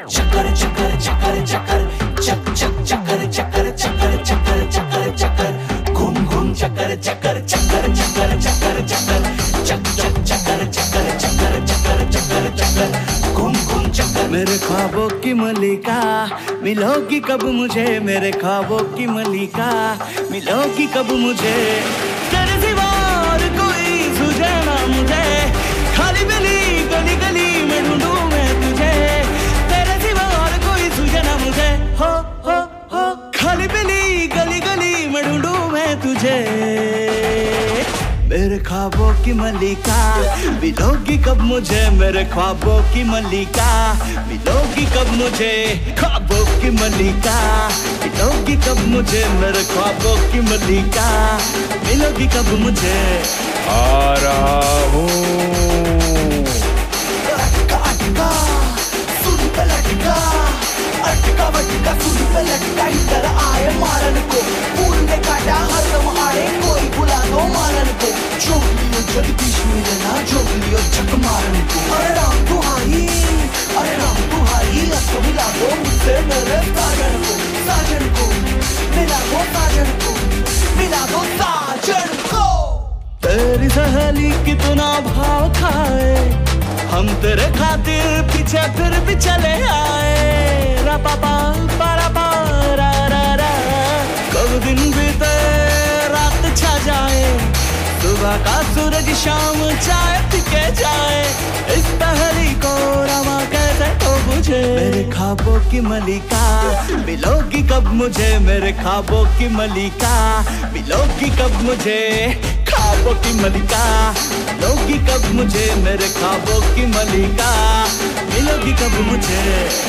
चक्कर चक्कर चक्कर चक्कर चक चक चक्कर चक्कर चक्कर चक्कर चक्कर चक्कर घूम घूम चक्कर चक्कर चक्कर चक्कर चक्कर चक्कर चक चक चक्कर चक्कर चक्कर चक्कर चक्कर चक्कर घूम घूम चक्कर। मेरे ख्वाबों की मलिका मिलोगी कब मुझे, मेरे ख्वाबों की मलिका मिलोगी कब मुझे। तेरे सिवा और कोई सूझे ना मुझे, खाली गली गली गली में ढूंढूं मैं तुझे। तेरे सिवा और कोई सूझे ना मुझे, हो खाली गली गली गली में ढूंढूं मैं तुझे। मेरे ख्वाबों की मलिका मिलोगी कब मुझे, मेरे ख्वाबों की मलिका मिलोगी कब मुझे। ख्वाबों की मलिका मिलोगी कब मुझे, मेरे ख्वाबों की मलिका मिलोगी कब मुझे। आ रहा हूँ अटका सुन पे लटका, अटका बटका सुन पे लटका। इधर आए मारन को, फूल ने काटा हरदम आए, कोई बुला दो मारन को। जोगलियो जगदीश मिलना, जोगलियो जग मारन को। अरे राम दुहाई, अरे राम दुहाई, अब तो मिला दो मुझसे मेरे साजन को। साजन को मिला दो, साजन को मिला दो, साजन को। तेरी सहेली कितना भाव खाए, हम तेरे खातिर पीछे फिर भी चले आए। रा पा पा पारा पा रा रा रा। कब दिन बीते रात छा जाए, सुबह का सूरज शाम चाय पीके जाए। इस पहली को रमा कैसे तो बुझे। मेरे ख्वाबों की मलिका मिलोगी कब मुझे, मेरे ख्वाबों की मलिका मिलोगी कब मुझे। ख्वाबों की मलिका मिलोगी कब मुझे, मेरे ख्वाबों की मलिका मिलोगी कब मुझे।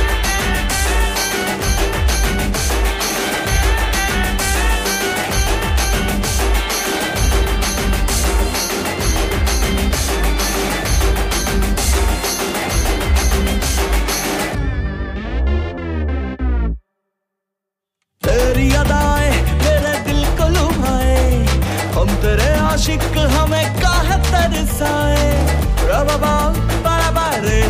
तेरी अदाएं मेरे दिल को लुभाए, हम तेरे आशिक हमें काहे तरसाए। रबा बराबा रे,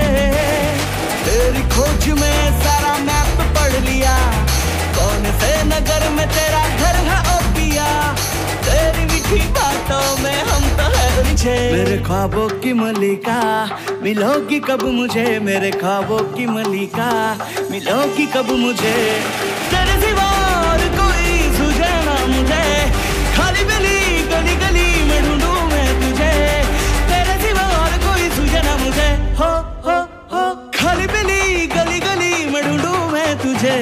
तेरी खोज में सारा मैप पढ़ लिया, कौन से नगर में तेरा घर है ओ पिया। तेरी मीठी बातों में हम तो है रिझे। मेरे ख्वाबों की मलिका मिलोगी कब मुझे, मेरे ख्वाबों की मलिका मिलोगी कब मुझे। तेरे सिवा और कोई सूझे ना मुझे, खाली गली गली गली में ढूंढूं मैं तुझे। तेरे सिवा और कोई सूझे ना मुझे, हो खाली गली गली गली में ढूंढूं मैं तुझे।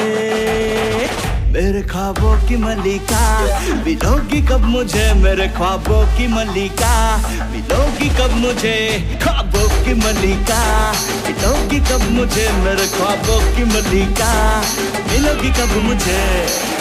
मेरे ख्वाबों की मलिका मिलोगी कब मुझे, मेरे ख्वाबों की मलिका मिलोगी कब मुझे। ख्वाबों की मलिका मिलोगी कब मुझे, मेरे ख्वाबों की मलिका मिलोगी कब मुझे।